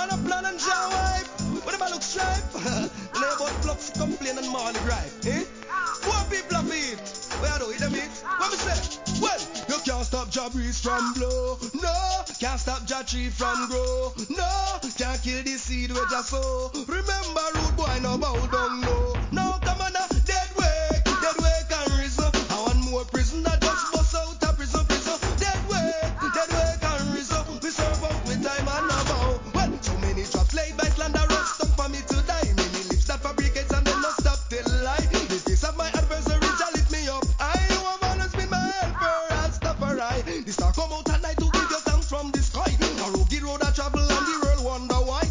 Man a plan and jaw wipe. When the man look stripe. Lay about flux, complain and Marley gripe. Eh? Poor people have it. Where do them it? What me say? Well, you can't stop Jah breeze from blow. No, can't stop Jah tree from grow. No, can't kill the seed with Jah sow.